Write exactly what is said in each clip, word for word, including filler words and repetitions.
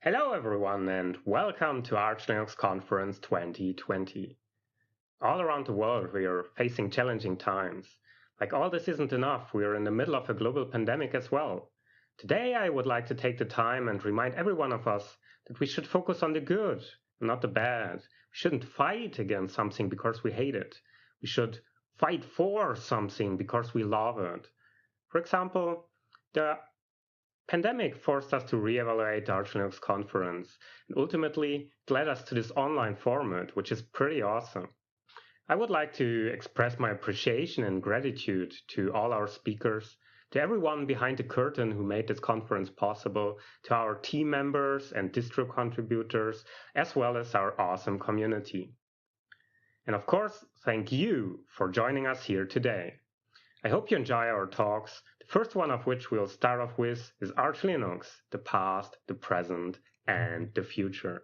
Hello everyone and welcome to Arch Linux Conference twenty twenty. All around the world we are facing challenging times. Like all this isn't enough, we are in the middle of a global pandemic as well. Today I would like to take the time and remind every one of us that we should focus on the good, not the bad. We shouldn't fight against something because we hate it. We should fight for something because we love it. For example, the pandemic forced us to reevaluate the Arch Linux conference, and ultimately it led us to this online format, which is pretty awesome. I would like to express my appreciation and gratitude to all our speakers, to everyone behind the curtain who made this conference possible, to our team members and distro contributors, as well as our awesome community. And of course, thank you for joining us here today. I hope you enjoy our talks, the first one of which we'll start off with is Arch Linux, the past, the present, and the future.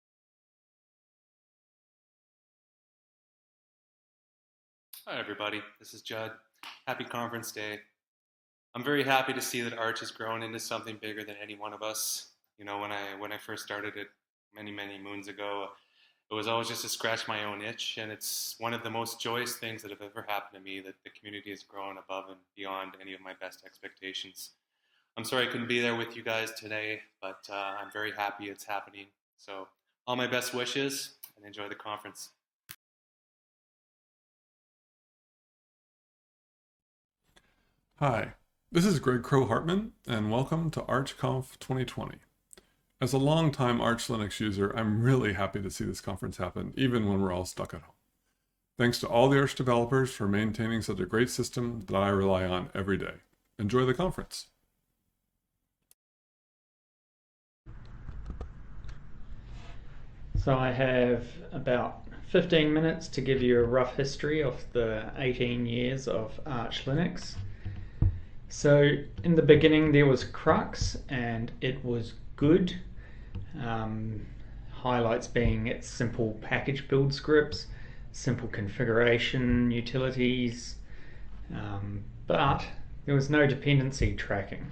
Hi everybody, this is Judd. Happy conference day. I'm very happy to see that Arch has grown into something bigger than any one of us. You know, when I when I first started it many, many moons ago, it was always just to scratch my own itch, and it's one of the most joyous things that have ever happened to me that the community has grown above and beyond any of my best expectations. I'm sorry I couldn't be there with you guys today, but uh, I'm very happy it's happening. So all my best wishes and enjoy the conference. Hi, this is Greg Crow-Hartman, and welcome to ArchConf twenty twenty. As a longtime Arch Linux user, I'm really happy to see this conference happen, even when we're all stuck at home. Thanks to all the Arch developers for maintaining such a great system that I rely on every day. Enjoy the conference. So I have about fifteen minutes to give you a rough history of the eighteen years of Arch Linux. So in the beginning there was Crux, and it was good. Um, highlights being its simple package build scripts, simple configuration utilities, um, but there was no dependency tracking.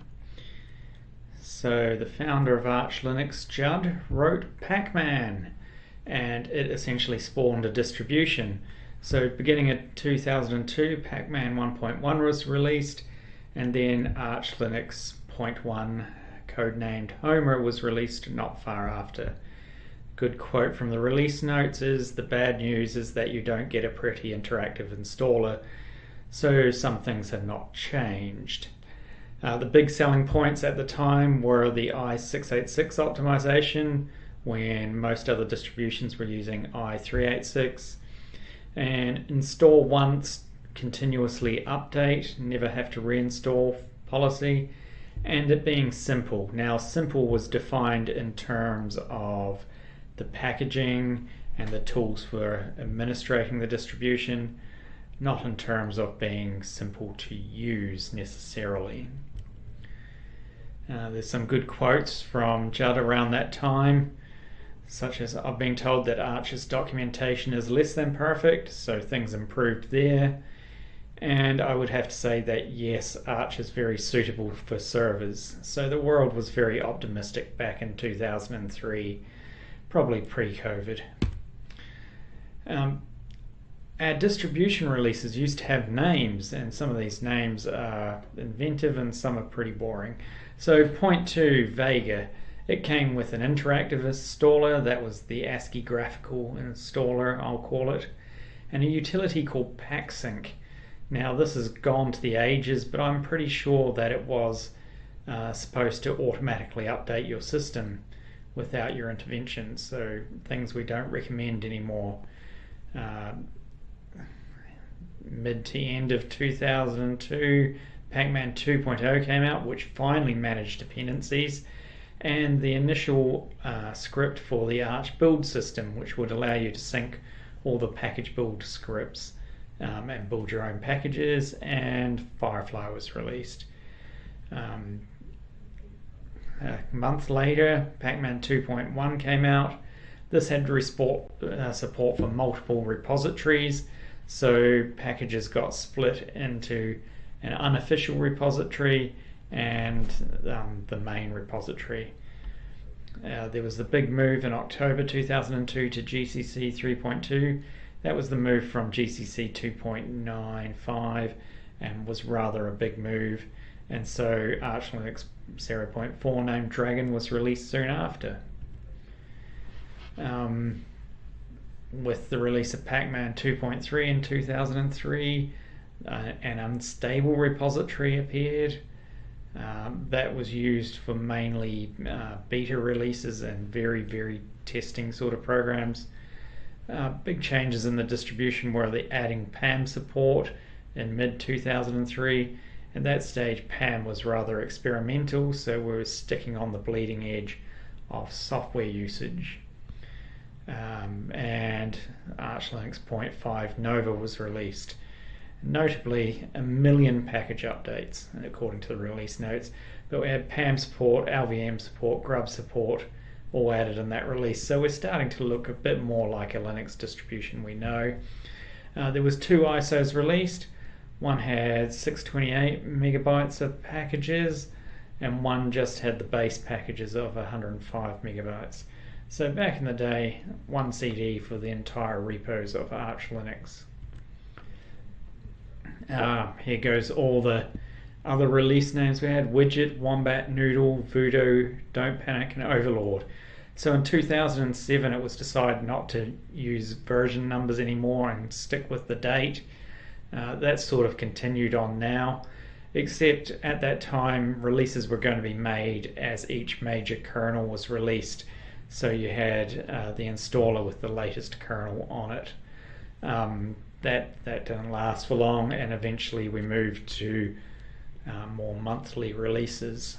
So the founder of Arch Linux, Judd, wrote Pacman, and it essentially spawned a distribution. So beginning in two thousand two, Pacman one point one was released, and then Arch Linux zero point one, codenamed Homer, was released not far after. Good quote from the release notes is, "The bad news is that you don't get a pretty interactive installer," so some things have not changed. Uh, the big selling points at the time were the i six eighty-six optimization, when most other distributions were using i three eighty-six, and install once, continuously update, never have to reinstall policy, and it being simple. Now, simple was defined in terms of the packaging and the tools for administrating the distribution, not in terms of being simple to use necessarily. Uh, there's some good quotes from Judd around that time, such as, "I've been told that Arch's documentation is less than perfect, so things improved there." And I would have to say that yes, Arch is very suitable for servers. So the world was very optimistic back in two thousand three, probably pre-COVID. Um, our distribution releases used to have names, and some of these names are inventive and some are pretty boring. So point two, Vega. It came with an interactive installer, that was the ASCII graphical installer, I'll call it, and a utility called PackSync. Now this has gone to the ages, but I'm pretty sure that it was uh, supposed to automatically update your system without your intervention, so things we don't recommend anymore. Uh, mid to end of two thousand two, Pacman two point oh came out, which finally managed dependencies, and the initial uh, script for the Arch build system, which would allow you to sync all the package build scripts um, and build your own packages, and Firefly was released. Um, a month later, Pacman two point one came out. This had support, uh, support for multiple repositories, so packages got split into an unofficial repository and um, the main repository. Uh, there was the big move in October two thousand two to G C C three point two. That was the move from G C C two point nine five and was rather a big move. And so Arch Linux zero point four named Dragon was released soon after. Um, with the release of Pacman two point three in two thousand three, uh, an unstable repository appeared. Um, that was used for mainly uh, beta releases and very, very testing sort of programs. Uh, big changes in the distribution were the adding P A M support in mid two thousand three. At that stage, P A M was rather experimental, so we were sticking on the bleeding edge of software usage. Um, and Arch Linux zero point five Nova was released. Notably, a million package updates, according to the release notes, but we had P A M support, L V M support, Grub support, all added in that release. So we're starting to look a bit more like a Linux distribution we know. Uh, there was two I S Os released. One had six hundred twenty-eight megabytes of packages, and one just had the base packages of one hundred five megabytes. So back in the day, one C D for the entire repos of Arch Linux. Uh, here goes all the other release names we had: Widget, Wombat, Noodle, Voodoo, Don't Panic, and Overlord. So in two thousand seven it was decided not to use version numbers anymore and stick with the date. Uh, that's sort of continued on now, except at that time releases were going to be made as each major kernel was released. So you had uh, the installer with the latest kernel on it. Um, that that didn't last for long, and eventually we moved to uh, more monthly releases.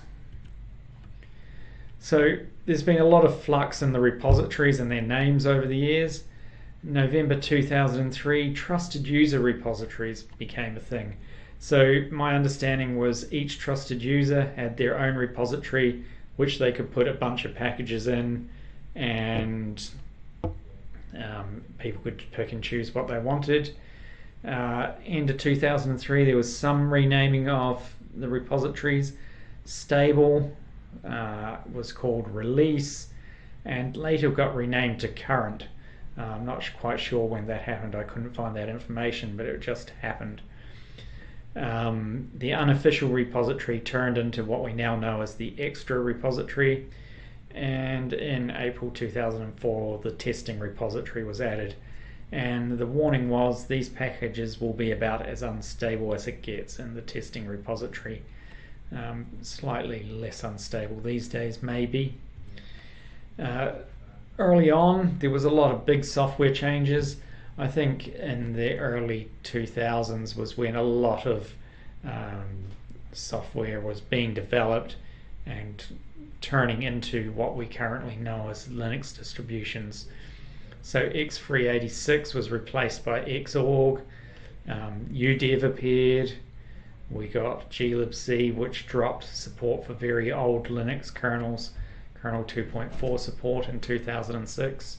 So there's been a lot of flux in the repositories and their names over the years. November two thousand three, trusted user repositories became a thing. So my understanding was each trusted user had their own repository which they could put a bunch of packages in, and um, people could pick and choose what they wanted. Uh, end of two thousand three there was some renaming of the repositories. Stable uh, was called Release, and later got renamed to Current. Uh, I'm not quite sure when that happened. I couldn't find that information, but it just happened. Um, the unofficial repository turned into what we now know as the Extra repository, and in April two thousand four the testing repository was added, and the warning was these packages will be about as unstable as it gets in the testing repository. Um, slightly less unstable these days, maybe. Uh, early on there was a lot of big software changes. I think in the early two thousands was when a lot of um, software was being developed and turning into what we currently know as Linux distributions. So X three eighty-six was replaced by Xorg, um, U dev appeared, we got glibc, which dropped support for very old Linux kernels, kernel two point four support in two thousand six.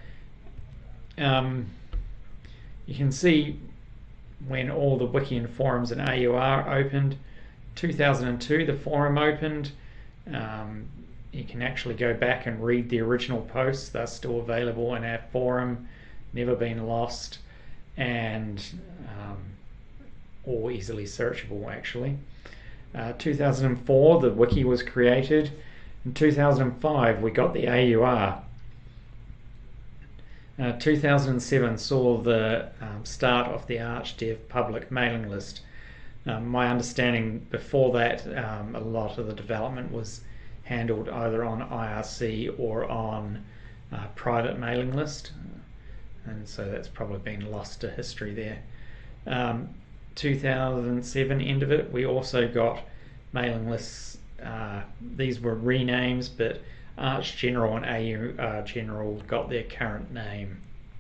Um, You can see when all the wiki and forums in A U R opened. two thousand two the forum opened. Um, you can actually go back and read the original posts. They're still available in our forum, never been lost, and um, all easily searchable actually. Uh, two thousand four the wiki was created. In two thousand five we got the A U R. Uh, two thousand seven saw the um, start of the ArchDev public mailing list. Um, my understanding before that, um, a lot of the development was handled either on I R C or on uh, private mailing list, and so that's probably been lost to history there. Um, two thousand seven, end of it, we also got mailing lists. Uh, these were renames, but Arch General and A U R General got their current name.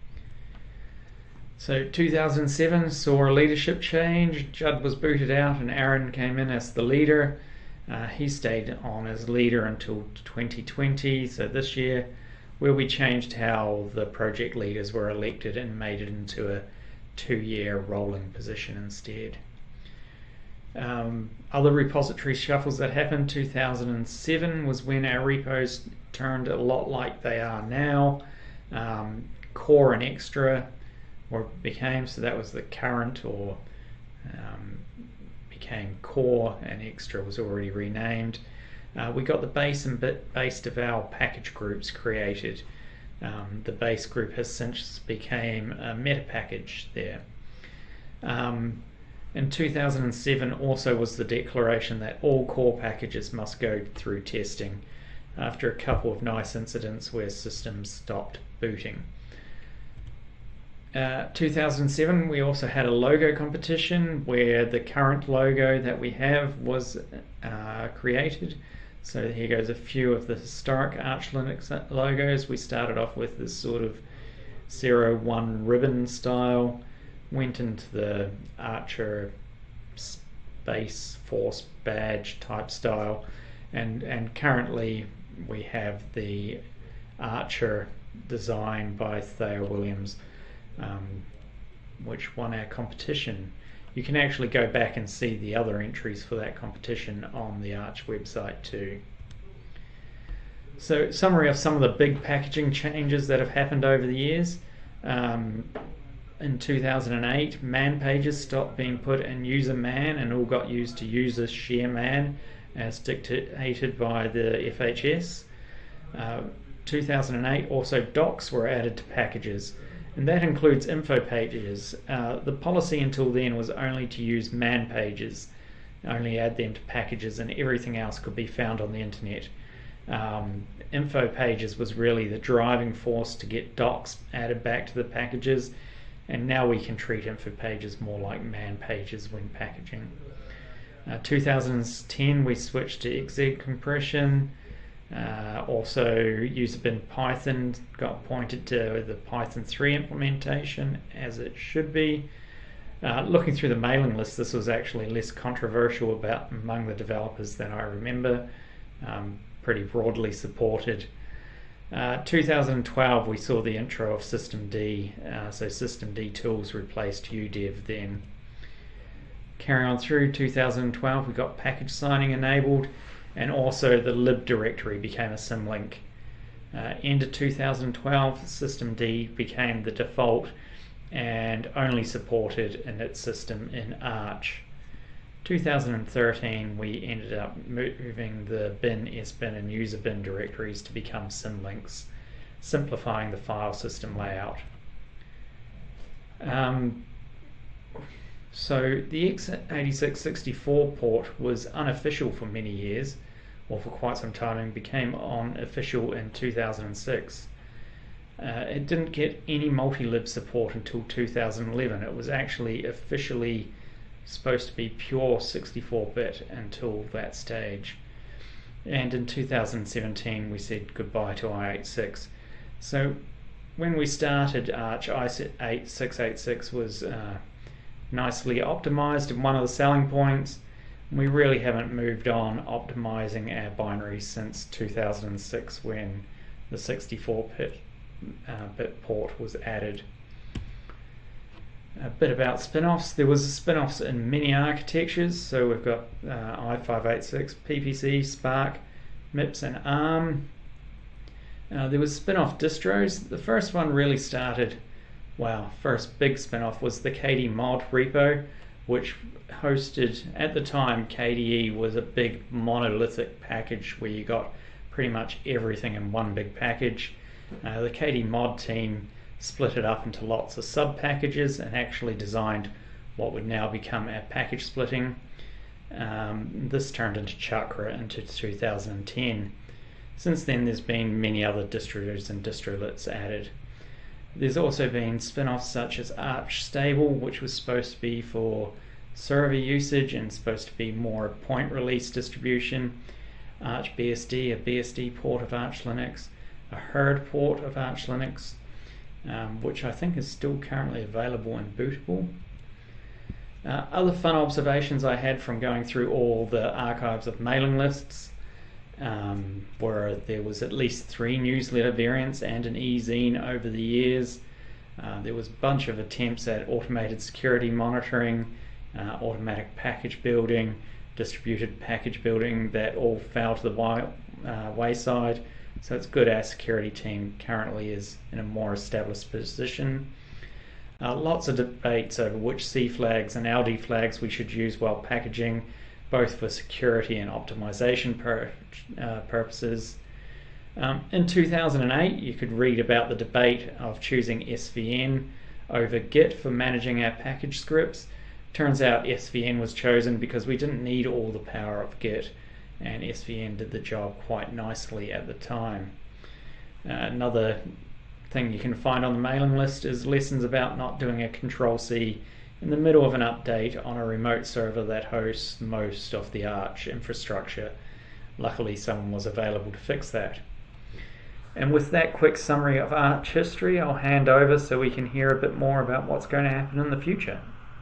So two thousand seven saw a leadership change. Judd was booted out and Aaron came in as the leader. Uh, he stayed on as leader until twenty twenty, so this year, where we changed how the project leaders were elected and made it into a two-year rolling position instead. Um, other repository shuffles that happened, two thousand seven was when our repos turned a lot like they are now. Um, core and extra or became, so that was the current, or um, became core, and extra was already renamed. Uh, we got the base and bit base deval package groups created. Um, the base group has since became a meta package there. Um, in two thousand seven also was the declaration that all core packages must go through testing after a couple of nice incidents where systems stopped booting. Uh, two thousand seven we also had a logo competition where the current logo that we have was uh, created. So here goes a few of the historic Arch Linux logos. We started off with this sort of zero one ribbon style, went into the Archer Space Force badge type style, and, and currently we have the Archer design by Thayer Williams, um, which won our competition. You can actually go back and see the other entries for that competition on the Arch website too. So, summary of some of the big packaging changes that have happened over the years. Um, in two thousand eight, man pages stopped being put in user man and all got used to user share man as dictated by the F H S. Uh, two thousand eight, also docs were added to packages, and that includes info pages. Uh, the policy until then was only to use man pages, only add them to packages, and everything else could be found on the internet. Um, info pages was really the driving force to get docs added back to the packages, and now we can treat info pages more like man pages when packaging. Uh, two thousand ten we switched to exec compression. Uh, also, user bin Python got pointed to the Python three implementation, as it should be. Uh, looking through the mailing list, this was actually less controversial about among the developers than I remember. Um, pretty broadly supported. Uh, two thousand twelve we saw the intro of systemd, uh, so systemd tools replaced U dev then. Carrying on through two thousand twelve we got package signing enabled, and also the lib directory became a symlink. Uh, end of two thousand twelve, systemd became the default and only supported in its system in Arch. two thousand thirteen, we ended up moving the bin, sbin, and user bin directories to become symlinks, simplifying the file system layout. Um, So the x eighty-six sixty-four port was unofficial for many years, or for quite some time, and became on official in two thousand six. Uh, it didn't get any multi-lib support until two thousand eleven. It was actually officially supposed to be pure sixty-four bit until that stage. And in two thousand seventeen we said goodbye to i eighty-six. So when we started Arch, i eight six eighty-six was uh, nicely optimized, and one of the selling points. We really haven't moved on optimizing our binaries since two thousand six, when the sixty-four bit uh, bit port was added. A bit about spin-offs. There was spin-offs in many architectures, so we've got uh, i five eighty-six, P P C, Spark, MIPS, and ARM. Uh, there was spin-off distros. The first one really started Wow, first big spin-off was the K D mod repo, which hosted, at the time, K D E was a big monolithic package where you got pretty much everything in one big package. Uh, the K D mod team split it up into lots of sub-packages and actually designed what would now become our package splitting. Um, this turned into Chakra into two thousand ten. Since then, there's been many other distros and distrolets added. There's also been spin-offs such as Arch Stable, which was supposed to be for server usage and supposed to be more a point release distribution. Arch B S D, a B S D port of Arch Linux, a herd port of Arch Linux, um, which I think is still currently available and bootable. Uh, other fun observations I had from going through all the archives of mailing lists, Um, where there was at least three newsletter variants and an e-zine over the years. Uh, there was a bunch of attempts at automated security monitoring uh, automatic package building, distributed package building, that all fell to the way, uh, wayside. So it's good our security team currently is in a more established position. Uh, lots of debates over which C flags and L D flags we should use while packaging, both for security and optimization per, uh, purposes. Um, in two thousand eight, you could read about the debate of choosing S V N over Git for managing our package scripts. Turns out S V N was chosen because we didn't need all the power of Git, and S V N did the job quite nicely at the time. Uh, another thing you can find on the mailing list is lessons about not doing a control C in the middle of an update on a remote server that hosts most of the Arch infrastructure. Luckily, someone was available to fix that. And with that quick summary of Arch history, I'll hand over so we can hear a bit more about what's going to happen in the future.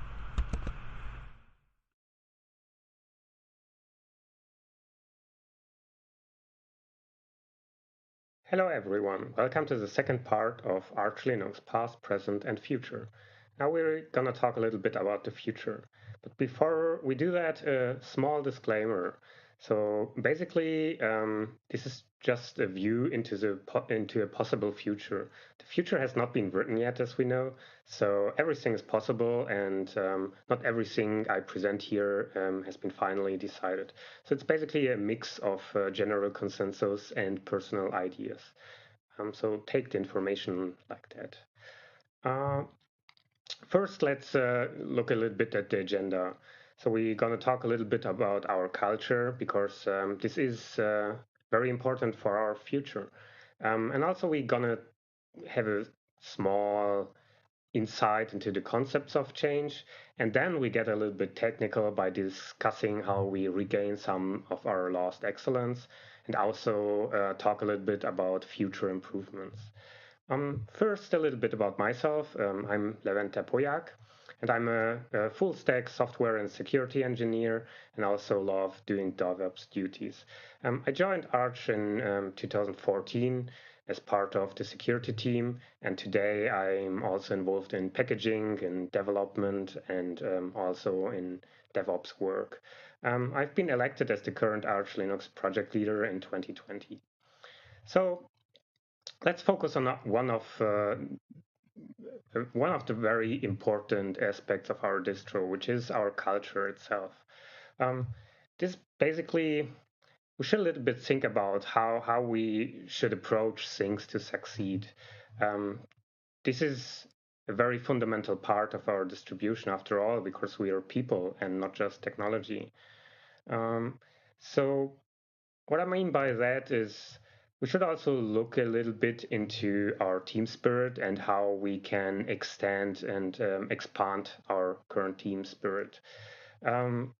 Hello everyone, welcome to the second part of Arch Linux Past, Present and Future. Now we're gonna talk a little bit about the future. But before we do that, a small disclaimer. So basically, um, this is just a view into the po into a possible future. The future has not been written yet, as we know, so everything is possible, and um, not everything I present here um, has been finally decided. So it's basically a mix of uh, general consensus and personal ideas. Um, so take the information like that. Uh, first, let's uh, look a little bit at the agenda. So we're going to talk a little bit about our culture, because um, this is uh, very important for our future. Um, and also we're going to have a small insight into the concepts of change. And then we get a little bit technical by discussing how we regain some of our lost excellence, and also uh, talk a little bit about future improvements. Um, first, a little bit about myself. Um, I'm Levent Terpoyak, and I'm a, a full stack software and security engineer, and also love doing DevOps duties. Um, I joined Arch in um, two thousand fourteen as part of the security team, and today I'm also involved in packaging and development, and um, also in DevOps work. Um, I've been elected as the current Arch Linux project leader in twenty twenty. So let's focus on one of uh, one of the very important aspects of our distro, which is our culture itself. Um, this basically, we should a little bit think about how, how we should approach things to succeed. Um, this is a very fundamental part of our distribution, after all, because we are people and not just technology. Um, so what I mean by that is we should also look a little bit into our team spirit and how we can extend and um, expand our current team spirit. Um,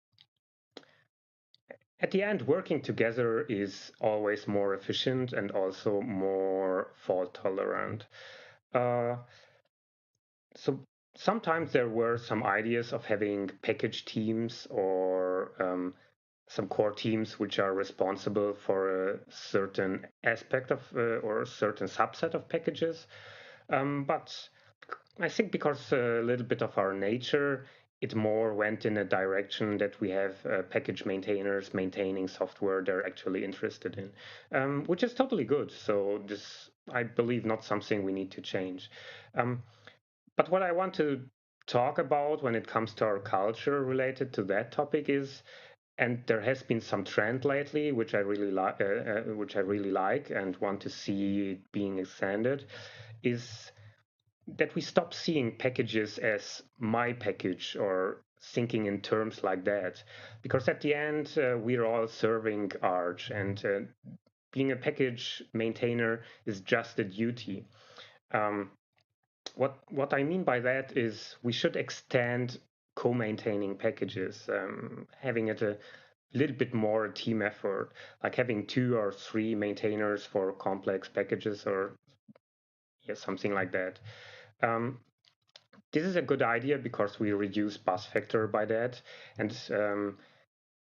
at the end, working together is always more efficient and also more fault tolerant. Uh, so sometimes there were some ideas of having package teams or um, some core teams which are responsible for a certain aspect of uh, or a certain subset of packages. Um, but I think because a little bit of our nature, it more went in a direction that we have uh, package maintainers maintaining software they're actually interested in, um, which is totally good. So this, I believe, not something we need to change. Um, but what I want to talk about when it comes to our culture related to that topic is, and there has been some trend lately, which I really like, uh, uh, which I really like, and want to see being extended, is that we stop seeing packages as my package or thinking in terms like that, because at the end uh, we're all serving Arch, and uh, being a package maintainer is just a duty. Um, what what I mean by that is we should extend co-maintaining packages, um, having it a little bit more a team effort, like having two or three maintainers for complex packages, or yeah, something like that. Um, this is a good idea because we reduce bus factor by that, and um,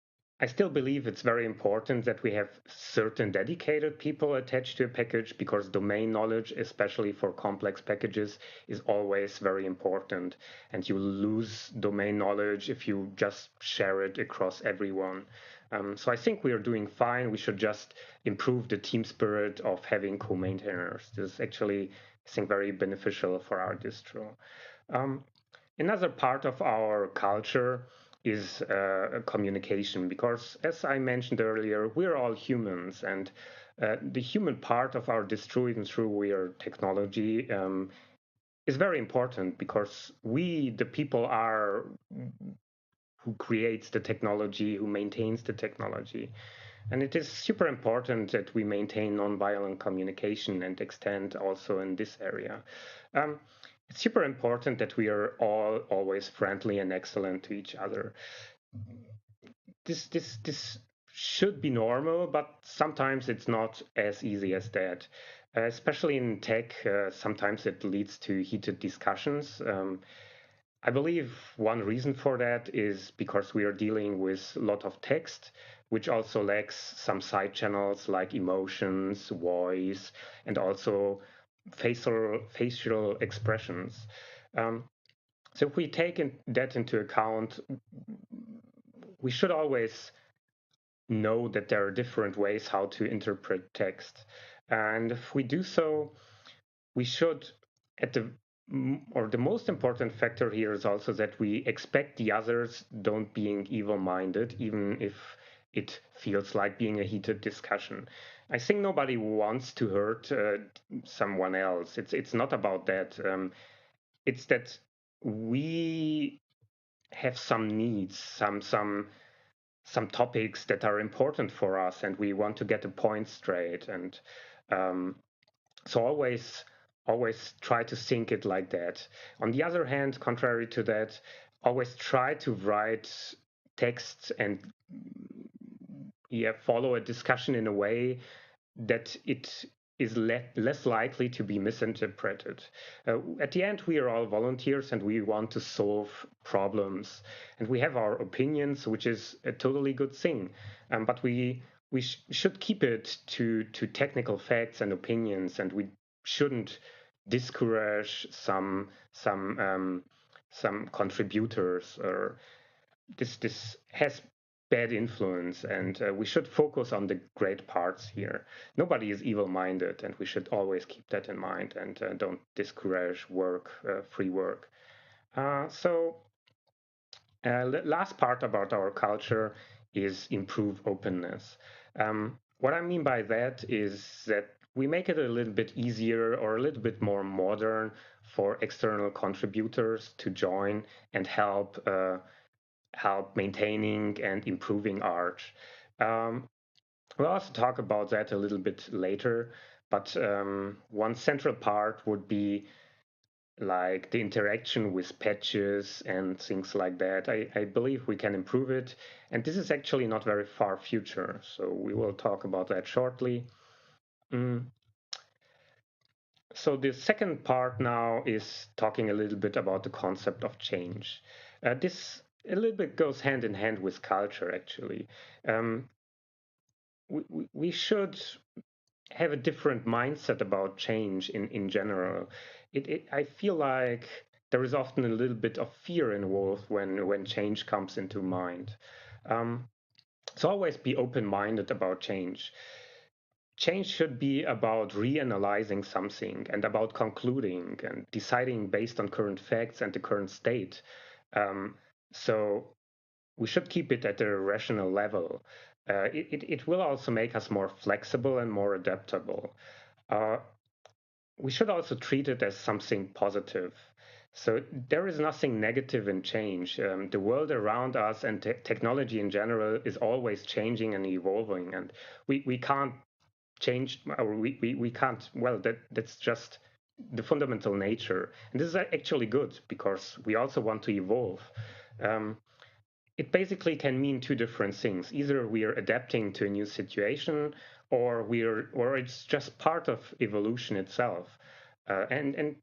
I still believe it's very important that we have certain dedicated people attached to a package, because domain knowledge, especially for complex packages, is always very important. And you lose domain knowledge if you just share it across everyone. Um, so I think we are doing fine. We should just improve the team spirit of having co-maintainers. This is actually, I think, very beneficial for our distro. Um, another part of our culture is uh, communication, because as I mentioned earlier, we're all humans, and uh, the human part of our distro, even through we're technology, um, is very important, because we, the people, are who creates the technology, who maintains the technology. And it is super important that we maintain nonviolent communication and extend also in this area. Um, it's super important that we are all always friendly and excellent to each other. This, this, this should be normal, but sometimes it's not as easy as that. Uh, especially in tech, uh, sometimes it leads to heated discussions. Um, I believe one reason for that is because we are dealing with a lot of text, which also lacks some side channels like emotions, voice, and also facial facial expressions. Um, so if we take in, that into account, we should always know that there are different ways how to interpret text. And if we do so, we should, at the or the most important factor here is also that we expect the others don't being evil-minded, even if it feels like being a heated discussion. I think nobody wants to hurt uh, someone else. It's it's not about that. Um, it's that we have some needs, some some some topics that are important for us, and we want to get a point straight. And um, so always always try to think it like that. On the other hand, contrary to that, always try to write text and yeah, follow a discussion in a way that it is le less likely to be misinterpreted. Uh, at the end, we are all volunteers and we want to solve problems. And we have our opinions, which is a totally good thing. Um, but we we sh should keep it to, to technical facts and opinions, and we shouldn't discourage some some um, some contributors. Or this this has bad influence, and uh, we should focus on the great parts here. Nobody is evil-minded, and we should always keep that in mind, and uh, don't discourage work, uh, free work. Uh, so uh, the last part about our culture is improve openness. Um, what I mean by that is that we make it a little bit easier or a little bit more modern for external contributors to join and help uh, help maintaining and improving Arch. Um, we'll also talk about that a little bit later, but um, one central part would be like the interaction with patches and things like that. I, I believe we can improve it, and this is actually not very far future, so we will talk about that shortly. Mm. So the second part now is talking a little bit about the concept of change. Uh, this a little bit goes hand in hand with culture, actually. Um, we, we, we should have a different mindset about change in, in general. It, it, I feel like there is often a little bit of fear involved when, when change comes into mind. Um, so always be open-minded about change. Change should be about reanalyzing something and about concluding and deciding based on current facts and the current state. Um, so we should keep it at a rational level. Uh, it, it, it will also make us more flexible and more adaptable. Uh, we should also treat it as something positive. So there is nothing negative in change. Um, the world around us and te technology in general is always changing and evolving, and we, we can't change, or we, we, we can't, well, that that's just the fundamental nature. And this is actually good, because we also want to evolve. Um, it basically can mean two different things. Either we are adapting to a new situation, or we're or it's just part of evolution itself. Uh, and and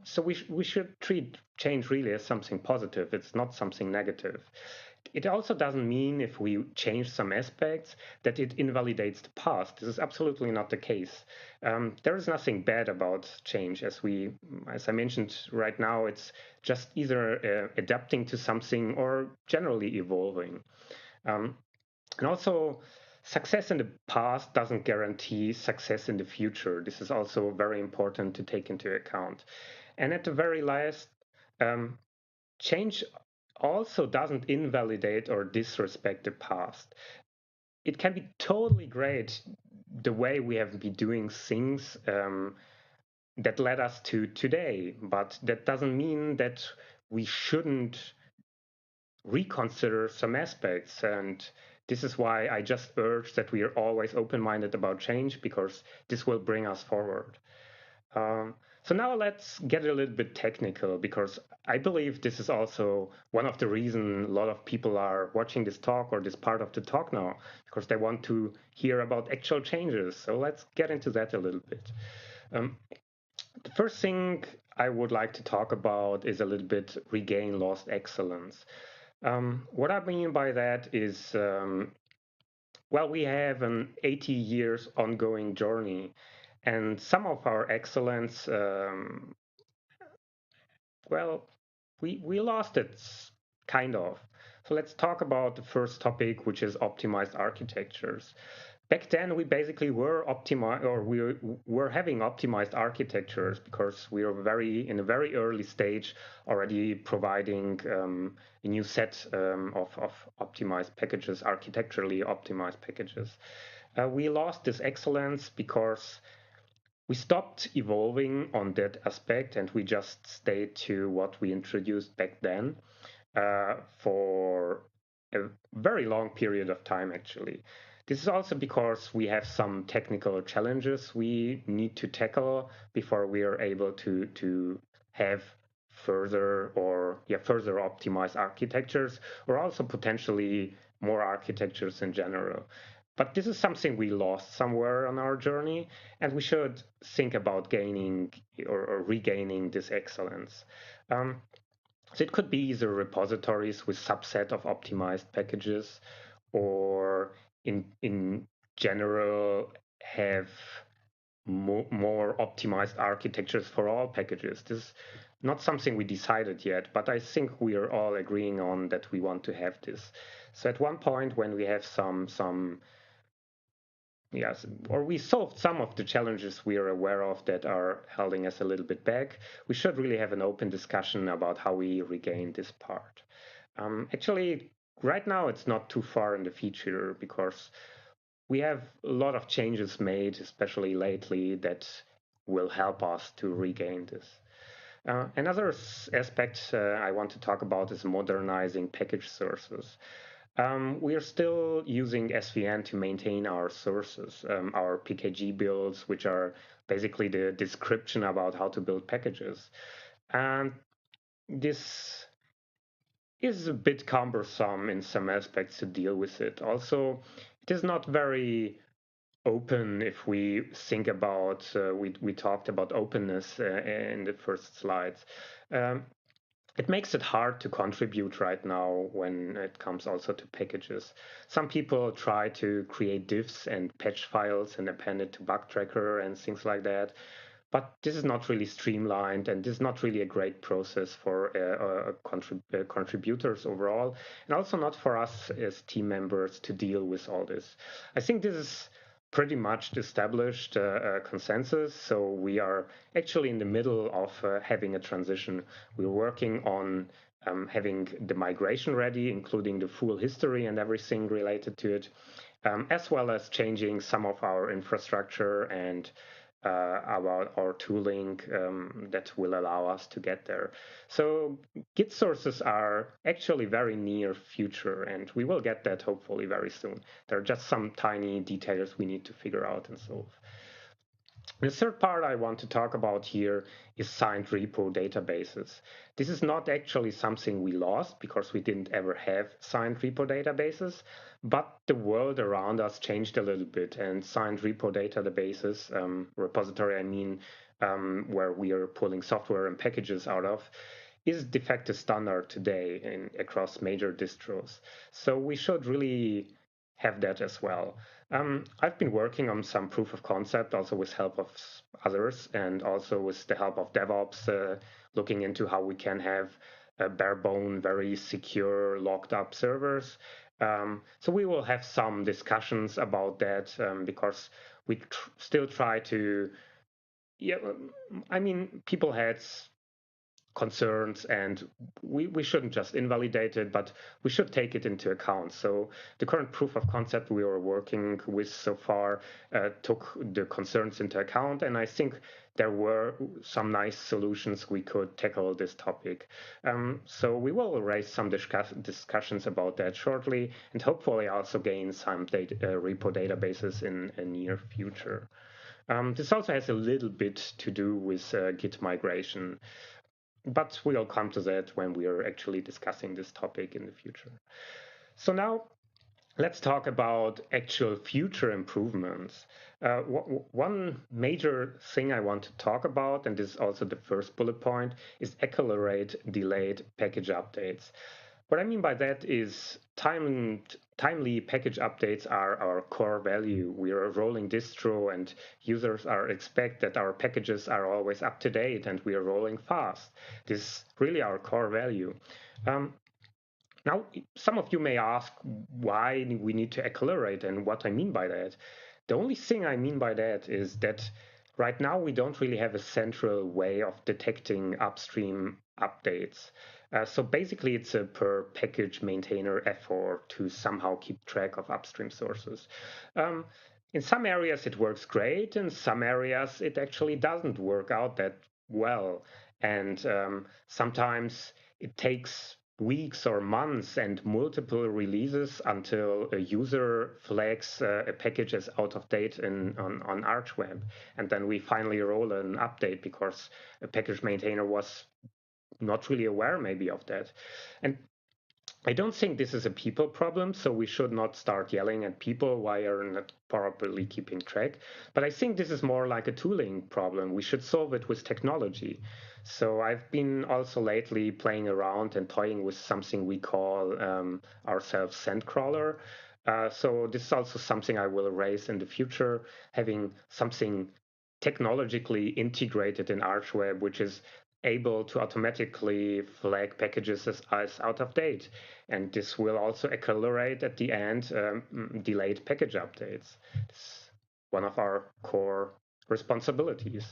so we, sh- we should treat change really as something positive. It's not something negative. It also doesn't mean if we change some aspects that it invalidates the past. This is absolutely not the case. Um, there is nothing bad about change, as we, as I mentioned right now. It's just either uh, adapting to something or generally evolving. Um, and also, success in the past doesn't guarantee success in the future. This is also very important to take into account. And at the very last, um, change also doesn't invalidate or disrespect the past. It can be totally great the way we have been doing things um, that led us to today, but that doesn't mean that we shouldn't reconsider some aspects. And this is why I just urge that we are always open-minded about change, because this will bring us forward. Um, so now let's get a little bit technical, because I believe this is also one of the reasons a lot of people are watching this talk or this part of the talk now, because they want to hear about actual changes. So let's get into that a little bit. Um, the first thing I would like to talk about is a little bit regain lost excellence. Um, what I mean by that is, um, well, we have an eighty years ongoing journey, and some of our excellence, um, well, we, we lost it, kind of. So let's talk about the first topic, which is optimized architectures. Back then, we basically were optimized, or we were having optimized architectures because we were very in a very early stage already providing um, a new set um, of, of optimized packages, architecturally optimized packages. Uh, we lost this excellence because we stopped evolving on that aspect, and we just stayed to what we introduced back then uh, for a very long period of time, actually. This is also because we have some technical challenges we need to tackle before we are able to to have further or yeah further optimized architectures, or also potentially more architectures in general. But this is something we lost somewhere on our journey, and we should think about gaining or, or regaining this excellence. Um, so it could be either repositories with subset of optimized packages, or in in general have mo more optimized architectures for all packages. This is not something we decided yet, but I think we are all agreeing on that we want to have this. So at one point, when we have some some yes, or we solved some of the challenges we are aware of that are holding us a little bit back, we should really have an open discussion about how we regain this part. Um, actually, right now it's not too far in the future, because we have a lot of changes made, especially lately, that will help us to regain this. Uh, another aspect uh, I want to talk about is modernizing package sources. Um, we are still using S V N to maintain our sources, um, our P K G builds, which are basically the description about how to build packages. And this is a bit cumbersome in some aspects to deal with it. Also, it is not very open if we think about, uh, we, we talked about openness uh, in the first slides. Um, it makes it hard to contribute right now when it comes also to packages. Some people try to create diffs and patch files and append it to bug tracker and things like that. But this is not really streamlined, and this is not really a great process for uh, uh, contrib uh, contributors overall, and also not for us as team members to deal with all this. I think this is pretty much established uh, uh, consensus, so we are actually in the middle of uh, having a transition. We're working on um, having the migration ready, including the full history and everything related to it, um, as well as changing some of our infrastructure and uh, about our tooling um, that will allow us to get there. So Git sources are actually very near future, and we will get that hopefully very soon. There are just some tiny details we need to figure out and solve. The third part I want to talk about here is signed repo databases. This is not actually something we lost because we didn't ever have signed repo databases, but the world around us changed a little bit, and signed repo databases, um, repository I mean, um, where we are pulling software and packages out of, is de facto standard today in across major distros. So we should really have that as well. Um, I've been working on some proof of concept, also with help of others, and also with the help of DevOps, uh, looking into how we can have a bare bone, very secure, locked up servers. Um, so we will have some discussions about that um, because we tr- still try to. Yeah, I mean, people had concerns, and we, we shouldn't just invalidate it, but we should take it into account. So the current proof of concept we are working with so far uh, took the concerns into account, and I think there were some nice solutions we could tackle this topic. Um, so we will raise some discuss discussions about that shortly, and hopefully also gain some data, uh, repo databases in a near future. Um, this also has a little bit to do with uh, Git migration, but we'll come to that when we are actually discussing this topic in the future. So now let's talk about actual future improvements. Uh, w- one major thing I want to talk about, and this is also the first bullet point, is accelerate delayed package updates. What I mean by that is time, timely package updates are our core value. We are a rolling distro, and users are expect that our packages are always up to date and we are rolling fast. This is really our core value. Um, now, some of you may ask why we need to accelerate and what I mean by that. The only thing I mean by that is that right now we don't really have a central way of detecting upstream updates. Uh, so basically, it's a per package maintainer effort to somehow keep track of upstream sources. Um, in some areas, it works great. In some areas, it actually doesn't work out that well. And um, sometimes it takes weeks or months and multiple releases until a user flags uh, a package as out of date in, on, on ArchWeb. And then we finally roll an update because a package maintainer was not really aware maybe of that. And I don't think this is a people problem, so we should not start yelling at people why are not properly keeping track. But I think this is more like a tooling problem. We should solve it with technology. So I've been also lately playing around and toying with something we call um, ourselves SendCrawler. Uh, so this is also something I will raise in the future, having something technologically integrated in ArchWeb, which is able to automatically flag packages as, as out of date. And this will also accelerate at the end um, delayed package updates. It's one of our core responsibilities.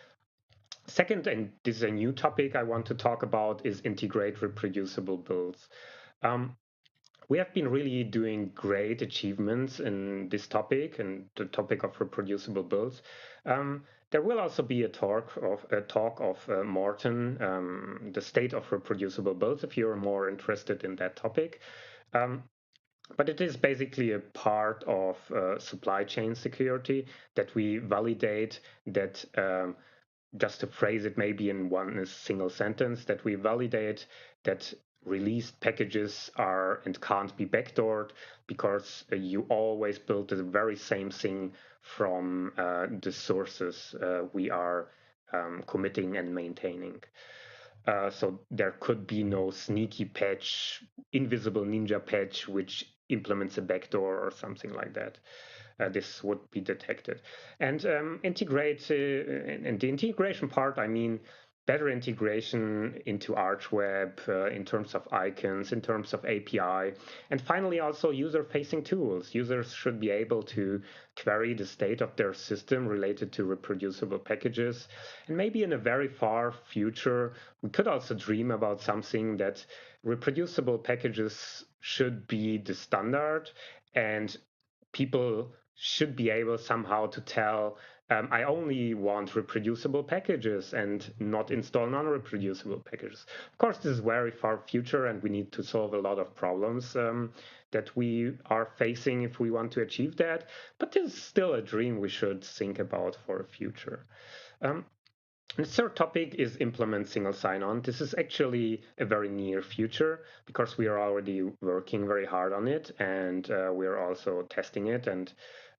Second, and this is a new topic I want to talk about, is integrate reproducible builds. Um, we have been really doing great achievements in this topic and the topic of reproducible builds. Um, there will also be a talk of a talk of uh, Morten, um, the state of reproducible builds, if you're more interested in that topic. Um, but it is basically a part of uh, supply chain security that we validate that. Um, just to phrase it maybe in one single sentence, that we validate that released packages are and can't be backdoored because uh, you always build the very same thing from uh, the sources uh, we are um, committing and maintaining. Uh, so there could be no sneaky patch, invisible ninja patch, which implements a backdoor or something like that. Uh, this would be detected. And um, integrate, uh, and the integration part, I mean, better integration into ArchWeb uh, in terms of icons, in terms of A P I, and finally also user-facing tools. Users should be able to query the state of their system related to reproducible packages. And maybe in a very far future, we could also dream about something that reproducible packages should be the standard, and people should be able somehow to tell um, I only want reproducible packages and not install non-reproducible packages. Of course, this is very far future, and we need to solve a lot of problems um, that we are facing if we want to achieve that. But this is still a dream we should think about for the future. Um, the third topic is implement single sign-on. This is actually a very near future because we are already working very hard on it, and uh, we are also testing it and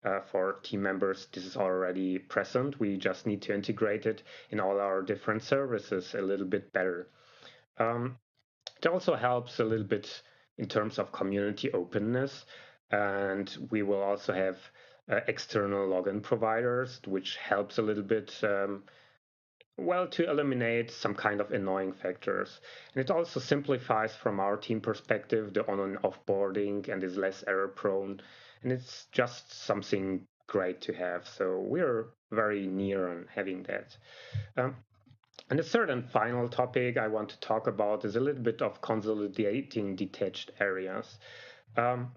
Uh, for team members, this is already present. We just need to integrate it in all our different services a little bit better. Um, it also helps a little bit in terms of community openness, and we will also have uh, external login providers, which helps a little bit um, well, to eliminate some kind of annoying factors. And it also simplifies from our team perspective the on and offboarding and is less error prone. And it's just something great to have. So we're very near on having that. Um, and the third and final topic I want to talk about is a little bit of consolidating detached areas. Um,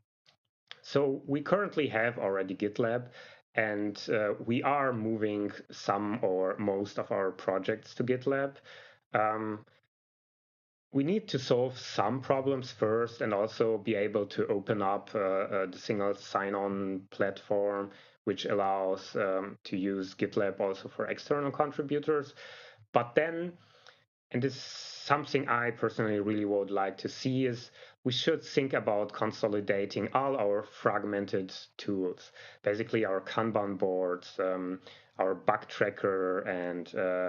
so we currently have already GitLab, and uh, we are moving some or most of our projects to GitLab. Um, we need to solve some problems first and also be able to open up uh, uh, the single sign-on platform, which allows um, to use GitLab also for external contributors. But then, and this is something I personally really would like to see, is we should think about consolidating all our fragmented tools, basically our Kanban boards, um, our bug tracker, and uh,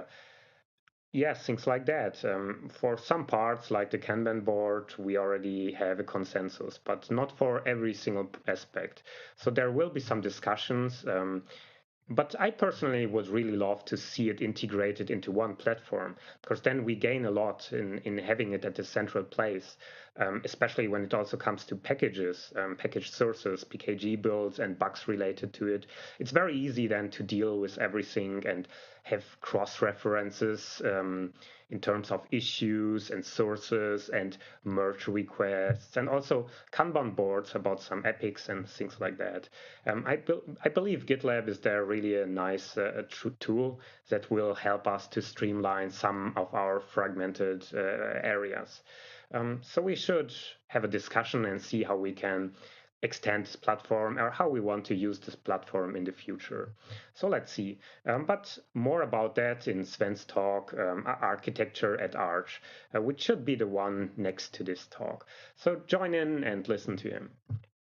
yes, things like that. Um, for some parts, like the Kanban board, we already have a consensus, but not for every single aspect. So there will be some discussions. Um, But I personally would really love to see it integrated into one platform, because then we gain a lot in, in having it at a central place, um, especially when it also comes to packages, um, package sources, P K G builds, and bugs related to it. It's very easy then to deal with everything and have cross-references um, in terms of issues and sources and merge requests, and also Kanban boards about some epics and things like that. Um, I, be I believe GitLab is there really a nice uh, tool that will help us to streamline some of our fragmented uh, areas. Um, so we should have a discussion and see how we can extend this platform or how we want to use this platform in the future. So let's see. Um, but more about that in Sven's talk, um, Architecture at Arch, uh, which should be the one next to this talk. So join in and listen to him.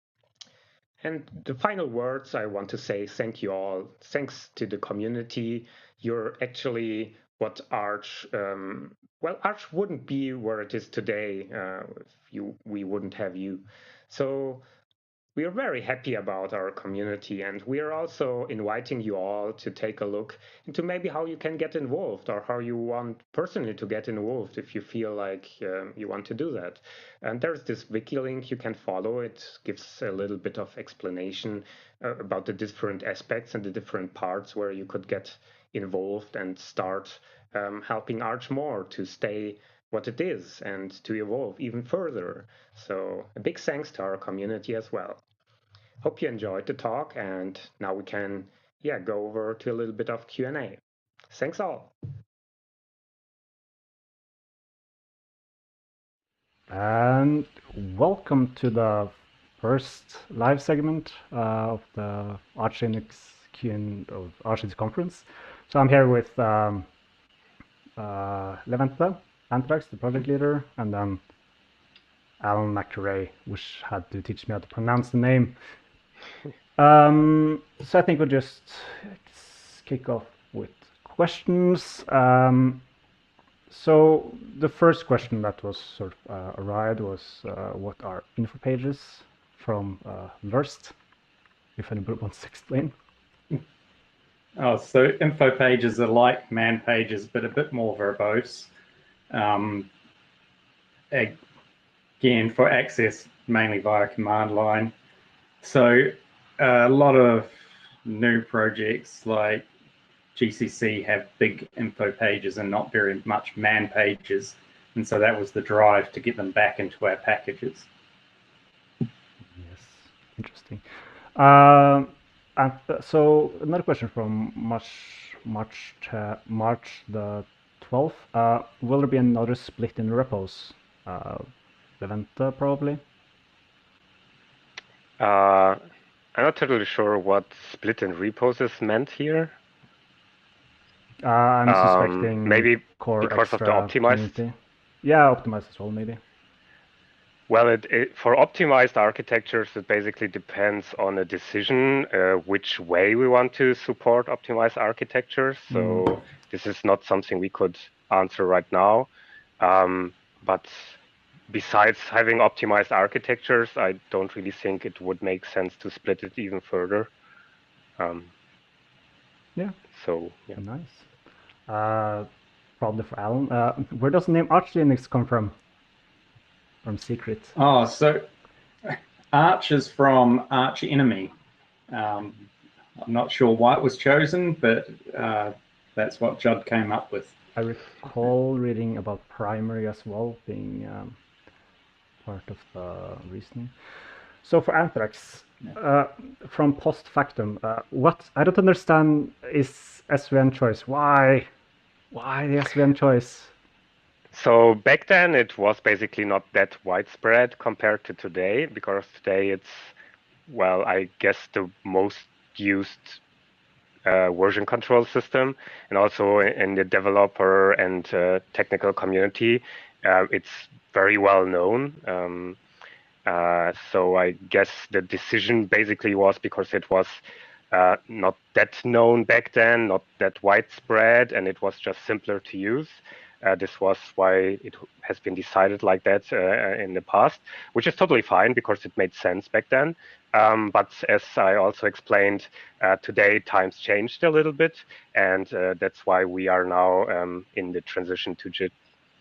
And the final words I want to say, thank you all. Thanks to the community. You're actually what Arch, um, well, Arch wouldn't be where it is today uh, if you, we wouldn't have you. So we are very happy about our community, and we are also inviting you all to take a look into maybe how you can get involved or how you want personally to get involved if you feel like um, you want to do that. And there's this wiki link you can follow. It gives a little bit of explanation uh, about the different aspects and the different parts where you could get involved and start um, helping Arch more to stay what it is and to evolve even further. So a big thanks to our community as well. Hope you enjoyed the talk, and now we can yeah go over to a little bit of Q and A. Thanks all. And welcome to the first live segment uh, of the Arch Linux Q and A of Arch Linux conference. So I'm here with um, uh, Levente Anthrax, the project leader, and then Alan McRae, which had to teach me how to pronounce the name. Um, so I think we'll just kick off with questions. Um, so the first question that was sort of uh, arrived was uh, what are info pages from uh, Verst, if anybody wants to explain. Oh, so info pages are like man pages, but a bit more verbose. Um, again, for access mainly via command line. So uh, a lot of new projects like G C C have big info pages and not very much man pages. And so that was the drive to get them back into our packages. Yes, interesting. Um, and so another question from March, March, uh, March the twelfth. Uh, will there be another split in repos? Uh, Levente, probably? Uh, I'm not totally sure what split in repos is meant here. Uh, I'm Um, suspecting maybe core because of the extra optimized. community. Yeah, optimized as well, maybe. Well, it, it, for optimized architectures, it basically depends on a decision uh, which way we want to support optimized architectures. So Mm. this is not something we could answer right now. Um, but besides having optimized architectures, I don't really think it would make sense to split it even further. Um, Yeah. So yeah. Nice. Uh, probably for Alan. Uh, where does the name Arch Linux come from? From Secret. Oh, so Arch is from Arch Enemy. Um, I'm not sure why it was chosen, but uh, that's what Judd came up with. I recall reading about primary as well being um, part of the reasoning. So for Anthrax, yeah. uh, from post factum, uh, what I don't understand is S V N choice. Why? Why the S V N choice? So back then it was basically not that widespread compared to today, because today it's, well, I guess the most used uh, version control system, and also in the developer and uh, technical community, uh, it's very well known. Um, uh, so I guess the decision basically was because it was uh, not that known back then, not that widespread, and it was just simpler to use. Uh, this was why it has been decided like that uh, in the past, which is totally fine because it made sense back then. Um, but as I also explained, uh, today times changed a little bit, and uh, that's why we are now um, in the transition to JIT.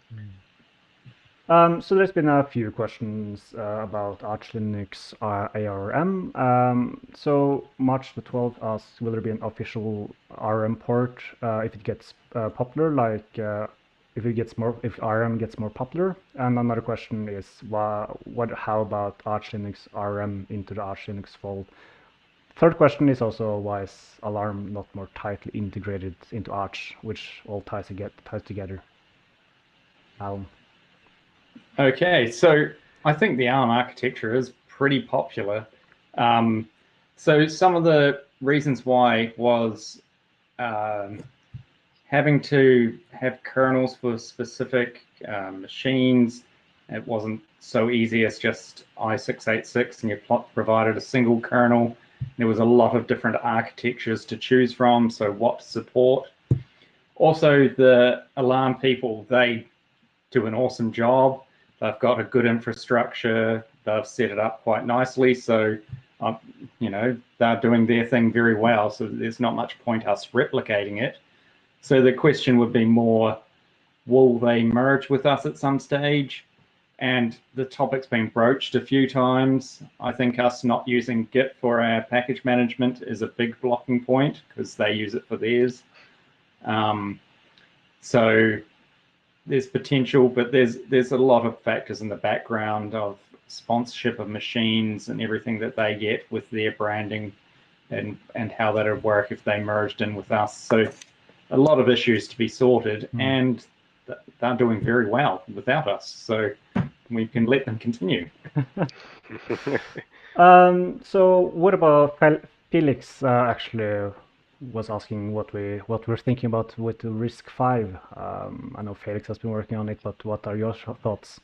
Um, so there's been a few questions uh, about Arch Linux uh, A R M. Um, so March the twelfth asks, will there be an official A R M port uh, if it gets uh, popular, like uh, if it gets more, if A R M gets more popular? And another question is, why, what, how about Arch Linux A R M into the Arch Linux fold? Third question is also, why is Alarm not more tightly integrated into Arch, which all ties, to get, ties together? Alan. Okay, so I think the ARM architecture is pretty popular. Um, so some of the reasons why was um, having to have kernels for specific um, machines. It wasn't so easy as just i six eighty-six and you provided a single kernel. There was a lot of different architectures to choose from, so what to support. Also, the Alarm people, they do an awesome job. They've got a good infrastructure. They've set it up quite nicely. So, uh, you know, they're doing their thing very well. So there's not much point us replicating it. So the question would be more, will they merge with us at some stage? And the topic's been broached a few times. I think us not using Git for our package management is a big blocking point because they use it for theirs. Um, so there's potential, but there's there's a lot of factors in the background of sponsorship of machines and everything that they get with their branding, and and how that would work if they merged in with us. So a lot of issues to be sorted, mm. and they're doing very well without us. So we can let them continue. um, so what about Felix? Uh, actually, was asking what we what we're thinking about with the RISC-V. Um, I know Felix has been working on it, but what are your thoughts?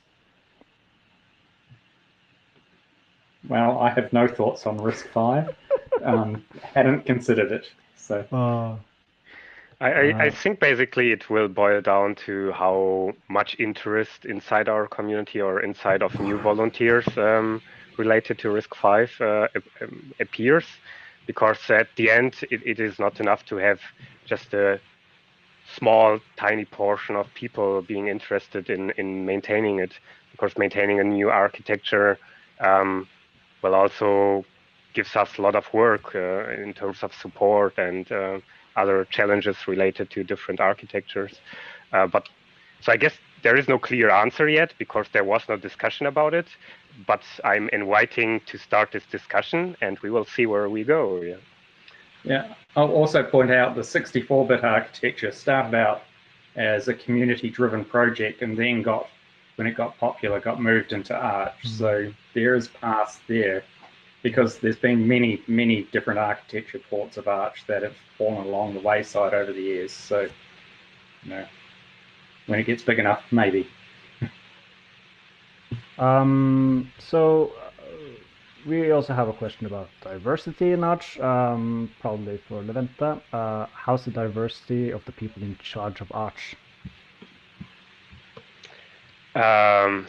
Well, I have no thoughts on RISC-V. um, hadn't considered it. So. Uh, I, I, I think basically it will boil down to how much interest inside our community or inside of new volunteers um, related to RISC-V uh, appears. Because at the end, it, it is not enough to have just a small, tiny portion of people being interested in, in maintaining it. Because maintaining a new architecture um, will also gives us a lot of work uh, in terms of support and uh, other challenges related to different architectures. Uh, but so I guess there is no clear answer yet because there was no discussion about it. But I'm inviting to start this discussion, and we will see where we go. Yeah. Yeah. I'll also point out the sixty-four bit architecture started out as a community-driven project, and then got, when it got popular, got moved into Arch. Mm-hmm. So there is paths there, because there's been many, many different architecture ports of Arch that have fallen along the wayside over the years. So, you know, when it gets big enough, maybe. Um, so uh, we also have a question about diversity in Arch, um, probably for Levente. Uh, how's the diversity of the people in charge of Arch? Um,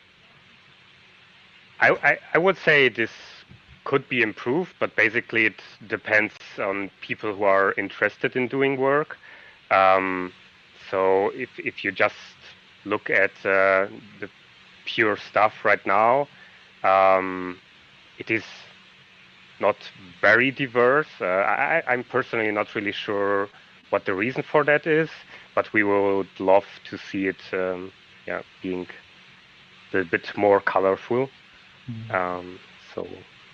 I, I, I would say this could be improved, but basically it depends on people who are interested in doing work. Um, so if, if you just look at uh, the pure stuff right now, um, it is not very diverse. Uh, I, I'm personally not really sure what the reason for that is, but we would love to see it um, yeah, being a bit more colorful. Mm. Um, so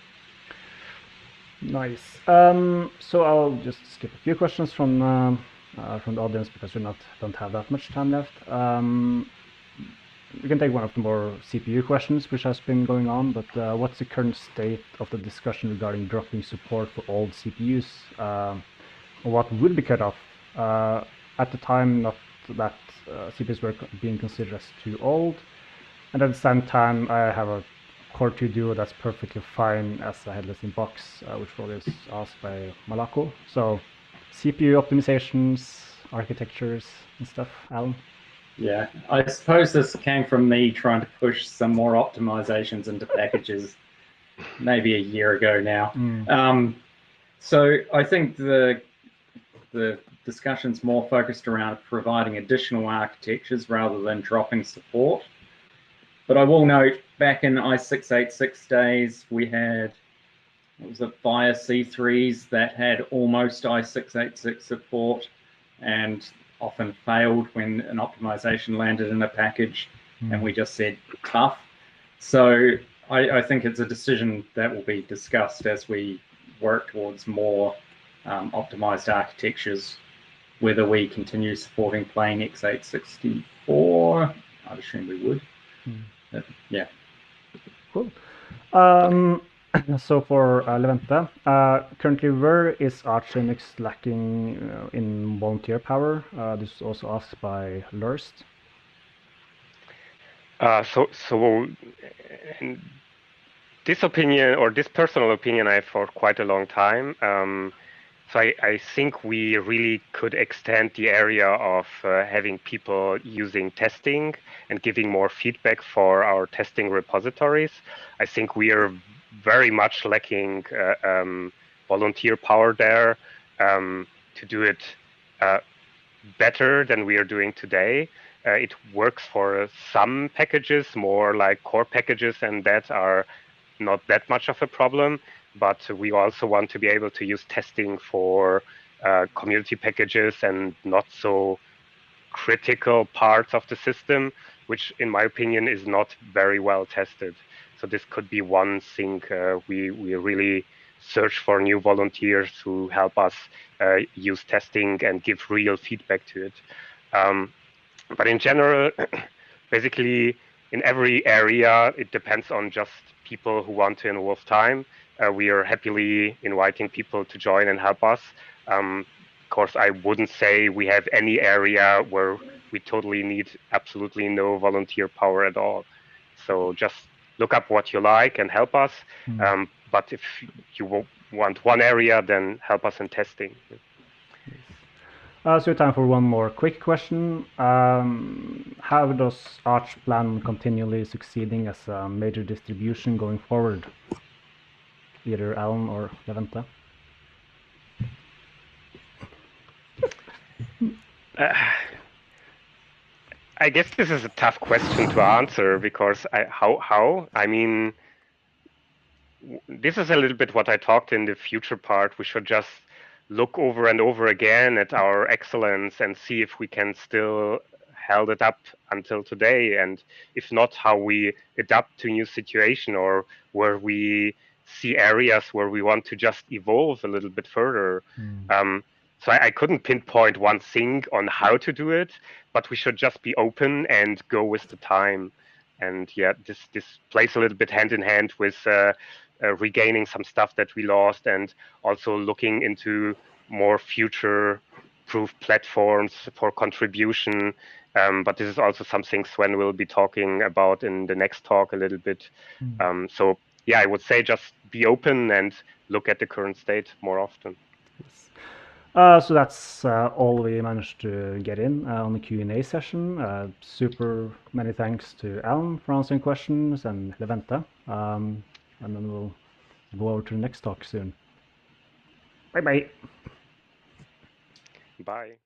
Nice. Um, so I'll just skip a few questions from um, uh, from the audience because we not don't have that much time left. Um, we can take one of the more C P U questions which has been going on, but uh, what's the current state of the discussion regarding dropping support for old C P Us? Uh, what would be cut off? Uh, at the time, not that uh, C P Us were being considered as too old, and at the same time, I have a Core two Duo that's perfectly fine as a headless in box, uh, which was asked by Malako. So C P U optimizations, architectures and stuff, Alan? Yeah, I suppose this came from me trying to push some more optimizations into packages maybe a year ago now. Mm. Um, so I think the the discussion's more focused around providing additional architectures rather than dropping support. But I will note, back in i six eighty-six days, we had, what was it, Via C threes that had almost i six eighty-six support and often failed when an optimization landed in a package, mm. and we just said tough. So I, I think it's a decision that will be discussed as we work towards more um, optimized architectures, whether we continue supporting plain x eight sixty-four. I'd assume we would. Mm. But, yeah. Cool. Um, so for uh, Levente, uh, currently where is Arch Linux lacking uh, in volunteer power? Uh, this is also asked by Lurst. Uh, so, so this opinion, or this personal opinion, I have for quite a long time. Um, so I, I think we really could extend the area of uh, having people using testing and giving more feedback for our testing repositories. I think we are very much lacking uh, um, volunteer power there um, to do it uh, better than we are doing today. Uh, it works for some packages, more like core packages, and that are not that much of a problem. But we also want to be able to use testing for uh, community packages and not so critical parts of the system, which in my opinion is not very well tested. So this could be one thing uh, we, we really search for new volunteers who help us uh, use testing and give real feedback to it. Um, but in general, basically in every area, it depends on just people who want to involve time. Uh, we are happily inviting people to join and help us. Um, of course, I wouldn't say we have any area where we totally need absolutely no volunteer power at all. So just look up what you like and help us. Mm. Um, but if you want one area, then help us in testing. Uh, so time for one more quick question. Um, how does Arch plan on continually succeeding as a major distribution going forward? Either Alan or Levente. Uh, I guess this is a tough question to answer because I, how, how? I mean, this is a little bit what I talked in the future part. We should just look over and over again at our excellence and see if we can still held it up until today, and if not, how we adapt to a new situation or where we see areas where we want to just evolve a little bit further. Mm. Um, so I, I couldn't pinpoint one thing on how to do it, but we should just be open and go with the time. And yeah, this this plays a little bit hand in hand with uh, uh, regaining some stuff that we lost, and also looking into more future-proof platforms for contribution Um, but this is also something Sven will be talking about in the next talk a little bit. Mm. Um, so yeah, I would say just be open and look at the current state more often. Yes. Uh, so that's uh, all we managed to get in uh, on the Q and A session. Uh, super many thanks to Alan for answering questions and Levente. Um, and then we'll go over to the next talk soon. Bye bye. Bye.